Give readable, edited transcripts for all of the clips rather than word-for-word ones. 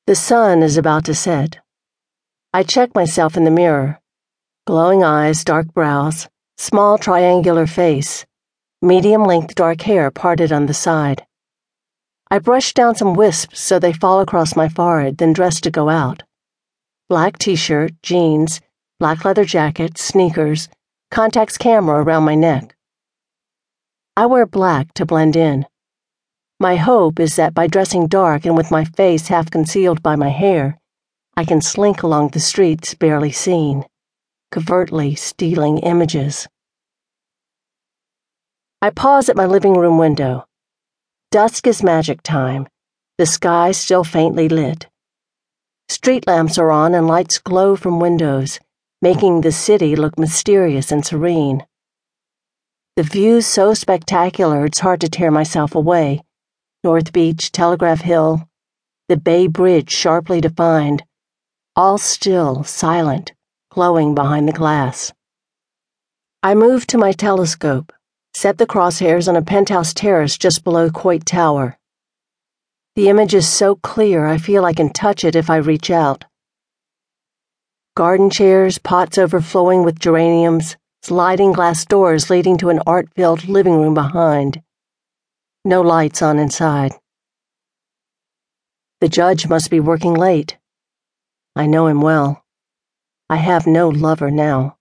The sun is about to set. I check myself in the mirror. Glowing eyes, dark brows, small triangular face, medium-length dark hair parted on the side. I brush down some wisps so they fall across my forehead, then dress to go out. Black t-shirt, jeans, black leather jacket, sneakers, Contax camera around my neck. I wear black to blend in. My hope is that by dressing dark and with my face half concealed by my hair, I can slink along the streets barely seen, covertly stealing images. I pause at my living room window. Dusk is magic time, the sky still faintly lit. Street lamps are on and lights glow from windows, making the city look mysterious and serene. The view's so spectacular it's hard to tear myself away. North Beach, Telegraph Hill, the Bay Bridge sharply defined, all still, silent, glowing behind the glass. I move to my telescope, set the crosshairs on a penthouse terrace just below Coit Tower. The image is so clear I feel I can touch it if I reach out. Garden chairs, pots overflowing with geraniums, sliding glass doors leading to an art-filled living room behind. No lights on inside. The judge must be working late. I know him well. I have no lover now.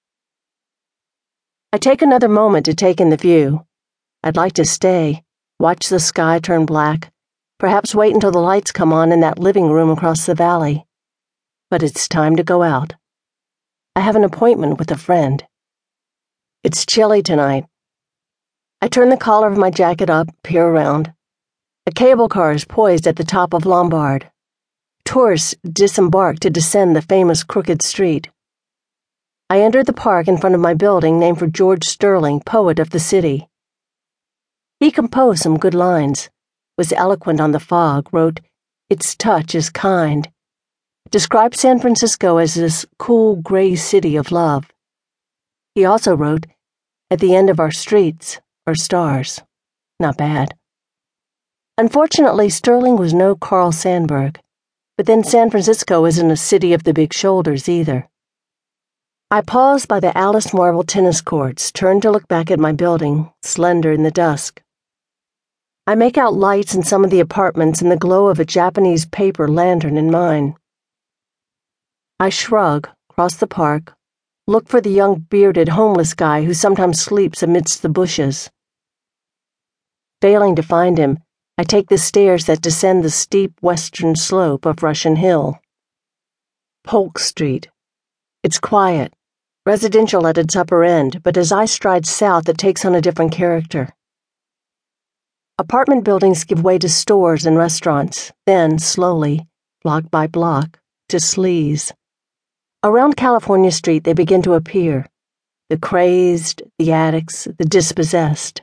I take another moment to take in the view. I'd like to stay, watch the sky turn black, perhaps wait until the lights come on in that living room across the valley. But it's time to go out. I have an appointment with a friend. It's chilly tonight. I turn the collar of my jacket up, peer around. A cable car is poised at the top of Lombard. Tourists disembark to descend the famous crooked street. I enter the park in front of my building named for George Sterling, poet of the city. He composed some good lines, was eloquent on the fog, wrote, "Its touch is kind," described San Francisco as this cool, gray city of love. He also wrote, "At the end of our streets are stars." Not bad. Unfortunately, Sterling was no Carl Sandburg, but then San Francisco isn't a city of the big shoulders either. I pause by the Alice marble tennis courts, turn to look back at my building, slender in the dusk. I make out lights in some of the apartments and the glow of a Japanese paper lantern in mine. I shrug, cross the park, look for the young bearded homeless guy who sometimes sleeps amidst the bushes. Failing to find him, I take the stairs that descend the steep western slope of Russian Hill. Polk Street. It's quiet, residential at its upper end, but as I stride south it takes on a different character. Apartment buildings give way to stores and restaurants, then, slowly, block by block, to sleaze. Around California Street they begin to appear, the crazed, the addicts, the dispossessed.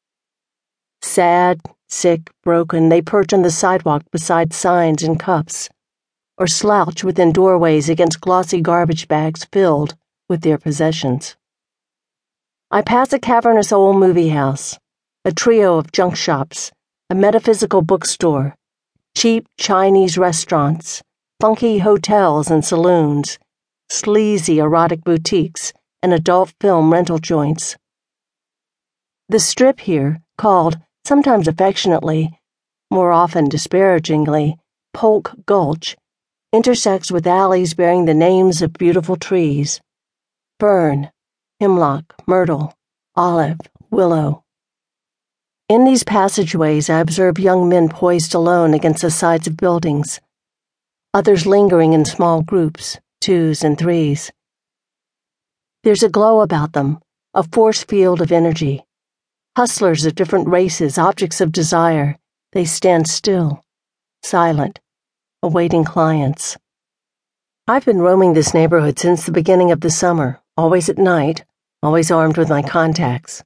Sad, sick, broken, they perch on the sidewalk beside signs and cups, or slouch within doorways against glossy garbage bags filled with their possessions. I pass a cavernous old movie house, a trio of junk shops, a metaphysical bookstore, cheap Chinese restaurants, funky hotels and saloons, sleazy erotic boutiques, and adult film rental joints. The strip here, called, sometimes affectionately, more often disparagingly, Polk Gulch, intersects with alleys bearing the names of beautiful trees: fern, hemlock, myrtle, olive, willow. In these passageways I observe young men poised alone against the sides of buildings, others lingering in small groups, 2s and 3s. There's a glow about them, a force field of energy. Hustlers of different races, objects of desire, they stand still, silent, awaiting clients. I've been roaming this neighborhood since the beginning of the summer, always at night, always armed with my contacts.